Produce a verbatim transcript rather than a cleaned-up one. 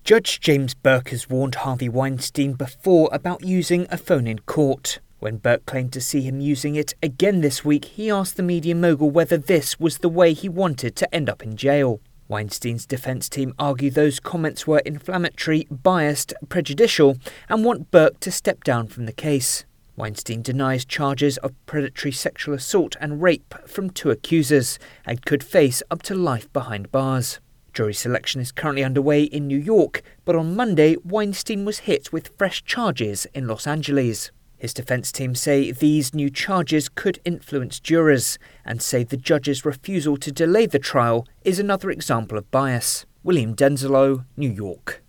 Judge James Burke has warned Harvey Weinstein before about using a phone in court. When Burke claimed to see him using it again this week, he asked the media mogul whether this was the way he wanted to end up in jail. Weinstein's defence team argue those comments were inflammatory, biased, prejudicial, and want Burke to step down from the case. Weinstein denies charges of predatory sexual assault and rape from two accusers and could face up to life behind bars. Jury selection is currently underway in New York, but on Monday, Weinstein was hit with fresh charges in Los Angeles. His defence team say these new charges could influence jurors and say the judge's refusal to delay the trial is another example of bias. William Denzelo, New York.